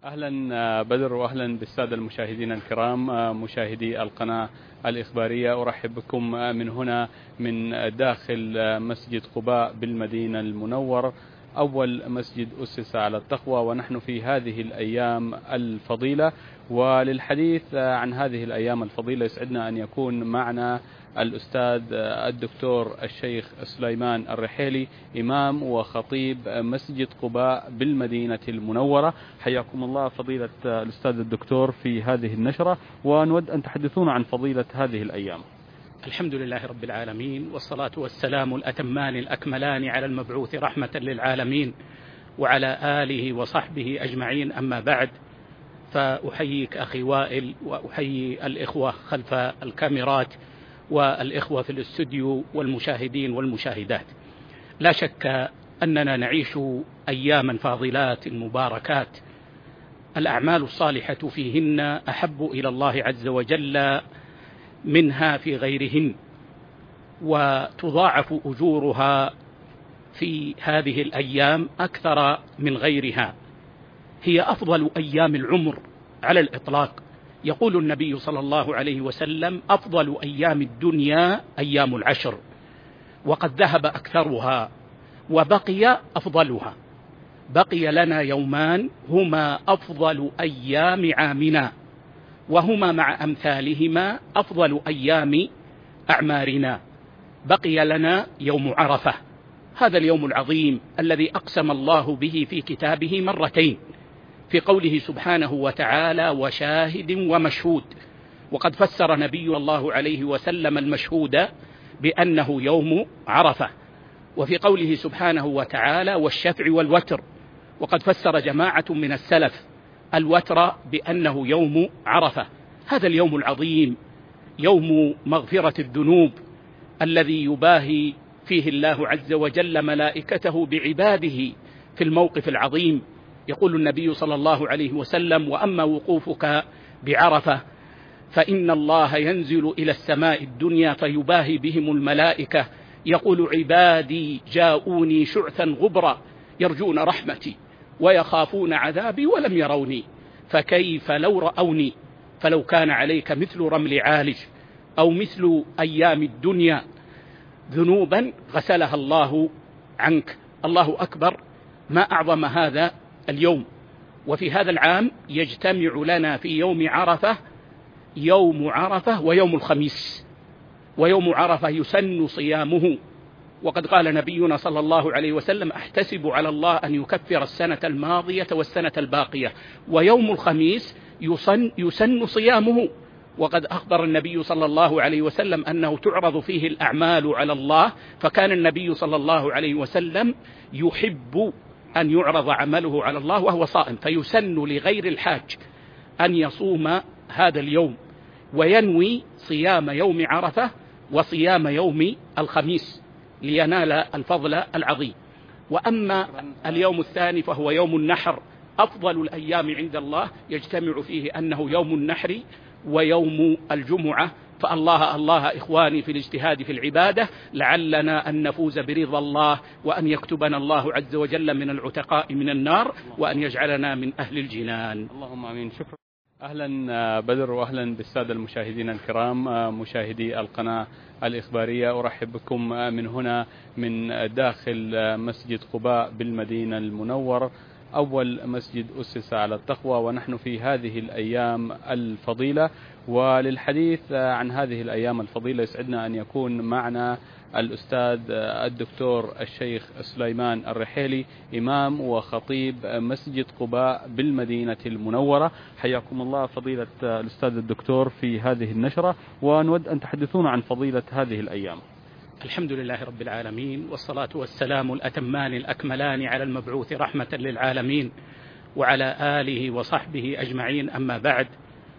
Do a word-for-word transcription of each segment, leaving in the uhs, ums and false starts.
أهلا بدر، وأهلا بالسادة المشاهدين الكرام مشاهدي القناة الإخبارية. أرحب بكم من هنا من داخل مسجد قباء بالمدينة المنورة، أول مسجد أسس على التقوى، ونحن في هذه الأيام الفضيلة. وللحديث عن هذه الأيام الفضيلة يسعدنا أن يكون معنا الأستاذ الدكتور الشيخ سليمان الرحيلي، إمام وخطيب مسجد قباء بالمدينة المنورة. حياكم الله فضيلة الأستاذ الدكتور في هذه النشرة، ونود أن تحدثونا عن فضيلة هذه الأيام. الحمد لله رب العالمين، والصلاة والسلام الأتمان الأكملان على المبعوث رحمة للعالمين وعلى آله وصحبه أجمعين. أما بعد، فأحييك أخي وائل، وأحيي الإخوة خلف الكاميرات والإخوة في الاستوديو والمشاهدين والمشاهدات. لا شك أننا نعيش أياما فاضلات مباركات، الأعمال الصالحة فيهن أحب إلى الله عز وجل منها في غيرهن، وتضاعف أجورها في هذه الأيام أكثر من غيرها. هي أفضل أيام العمر على الإطلاق. يقول النبي صلى الله عليه وسلم: أفضل أيام الدنيا أيام العشر، وقد ذهب أكثرها وبقي أفضلها. بقي لنا يومان هما أفضل أيام عامنا، وهما مع أمثالهما أفضل أيام أعمارنا. بقي لنا يوم عرفة، هذا اليوم العظيم الذي أقسم الله به في كتابه مرتين، في قوله سبحانه وتعالى: وشاهد ومشهود. وقد فسر نبي الله عليه وسلم المشهود بأنه يوم عرفة، وفي قوله سبحانه وتعالى: والشفع والوتر. وقد فسر جماعة من السلف الوتر بأنه يوم عرفة. هذا اليوم العظيم يوم مغفرة الذنوب، الذي يباهي فيه الله عز وجل ملائكته بعباده في الموقف العظيم. يقول النبي صلى الله عليه وسلم: وأما وقوفك بعرفة فإن الله ينزل إلى السماء الدنيا فيباهي بهم الملائكة، يقول: عبادي جاءوني شعثا غبرا يرجون رحمتي ويخافون عذابي ولم يروني، فكيف لو رأوني؟ فلو كان عليك مثل رمل عالج أو مثل أيام الدنيا ذنوبا غسلها الله عنك. الله أكبر، ما أعظم هذا اليوم. وفي هذا العام يجتمع لنا في يوم عرفة يوم عرفة ويوم الخميس. ويوم عرفة يسن صيامه، وقد قال نبينا صلى الله عليه وسلم: أحتسب على الله أن يكفر السنة الماضية والسنة الباقية. ويوم الخميس يسن, يسن صيامه، وقد أخبر النبي صلى الله عليه وسلم أنه تعرض فيه الأعمال على الله، فكان النبي صلى الله عليه وسلم يحب أن يعرض عمله على الله وهو صائم، فيسن لغير الحاج أن يصوم هذا اليوم وينوي صيام يوم عرفة وصيام يوم الخميس لينال الفضل العظيم. وأما اليوم الثاني فهو يوم النحر، أفضل الأيام عند الله، يجتمع فيه أنه يوم النحر ويوم الجمعة. فالله الله إخواني في الاجتهاد في العبادة، لعلنا أن نفوز برضا الله، وأن يكتبنا الله عز وجل من العتقاء من النار، وأن يجعلنا من أهل الجنان. اللهم آمين. شكرا. أهلا بدر، وأهلا بالسادة المشاهدين الكرام مشاهدي القناة الإخبارية. أرحب بكم من هنا من داخل مسجد قباء بالمدينة المنورة، أول مسجد أسس على التقوى، ونحن في هذه الأيام الفضيلة. وللحديث عن هذه الأيام الفضيلة يسعدنا أن يكون معنا الأستاذ الدكتور الشيخ سليمان الرحيلي، إمام وخطيب مسجد قباء بالمدينة المنورة. حياكم الله فضيلة الأستاذ الدكتور في هذه النشرة، ونود أن تحدثونا عن فضيلة هذه الأيام. الحمد لله رب العالمين، والصلاة والسلام الأتمان الأكملان على المبعوث رحمة للعالمين وعلى آله وصحبه أجمعين. أما بعد،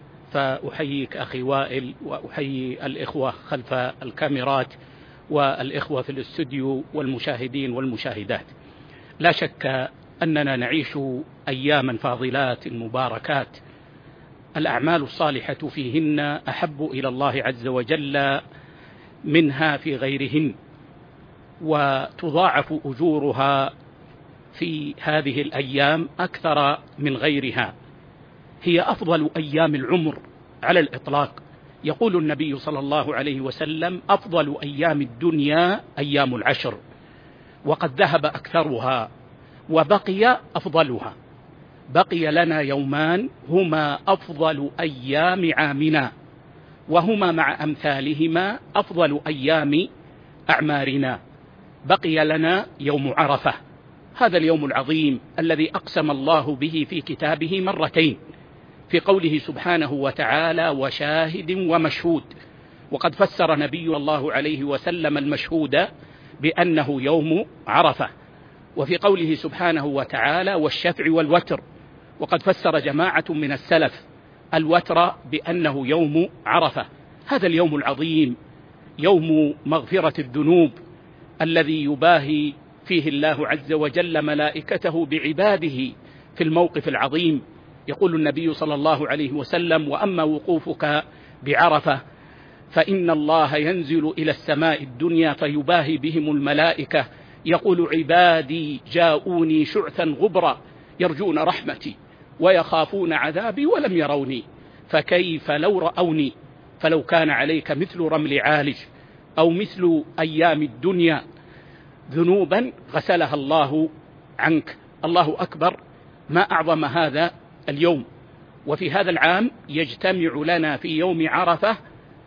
فأحييك أخي وائل، وأحيي الإخوة خلف الكاميرات والإخوة في الاستوديو والمشاهدين والمشاهدات. لا شك أننا نعيش أياما فاضلات مباركات، الأعمال الصالحة فيهن أحب إلى الله عز وجل منها في غيرهن، وتضاعف أجورها في هذه الأيام أكثر من غيرها. هي أفضل أيام العمر على الإطلاق. يقول النبي صلى الله عليه وسلم: أفضل أيام الدنيا أيام العشر، وقد ذهب أكثرها وبقي أفضلها. بقي لنا يومان هما أفضل أيام عامنا، وهما مع أمثالهما أفضل أيام أعمارنا. بقي لنا يوم عرفة، هذا اليوم العظيم الذي أقسم الله به في كتابه مرتين، في قوله سبحانه وتعالى: وشاهد ومشهود. وقد فسر نبي الله عليه وسلم المشهود بأنه يوم عرفة، وفي قوله سبحانه وتعالى: والشفع والوتر. وقد فسر جماعة من السلف الوتر بأنه يوم عرفة. هذا اليوم العظيم يوم مغفرة الذنوب الذي يباهي فيه الله عز وجل ملائكته بعباده في الموقف العظيم. يقول النبي صلى الله عليه وسلم: وأما وقوفك بعرفة فإن الله ينزل إلى السماء الدنيا فيباهي بهم الملائكة، يقول: عبادي جاءوني شعثا غبرا يرجون رحمتي ويخافون عذابي ولم يروني، فكيف لو رأوني؟ فلو كان عليك مثل رمل عالج أو مثل أيام الدنيا ذنوبا غسلها الله عنك. الله أكبر، ما أعظم هذا اليوم. وفي هذا العام يجتمع لنا في يوم عرفة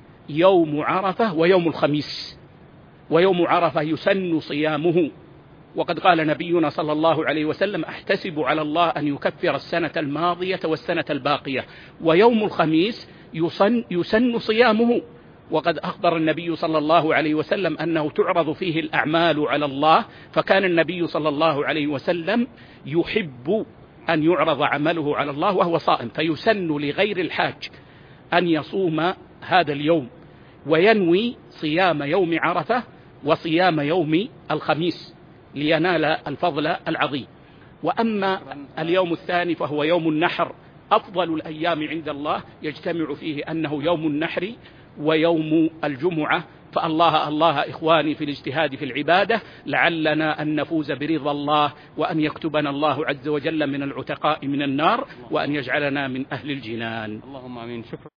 يوم عرفة ويوم الخميس. ويوم عرفة يسن صيامه، وقد قال نبينا صلى الله عليه وسلم: أحتسب على الله أن يكفر السنة الماضية والسنة الباقية. ويوم الخميس يسن, يسن صيامه، وقد أخبر النبي صلى الله عليه وسلم أنه تعرض فيه الأعمال على الله، فكان النبي صلى الله عليه وسلم يحب أن يعرض عمله على الله وهو صائم، فيسن لغير الحاج أن يصوم هذا اليوم وينوي صيام يوم عرفة وصيام يوم الخميس لينال الفضل العظيم. وأما اليوم الثاني فهو يوم النحر، أفضل الأيام عند الله، يجتمع فيه أنه يوم النحر ويوم الجمعة. فالله الله إخواني في الاجتهاد في العبادة، لعلنا أن نفوز برضا الله، وأن يكتبنا الله عز وجل من العتقاء من النار، وأن يجعلنا من أهل الجنان. اللهم آمين. شكرا.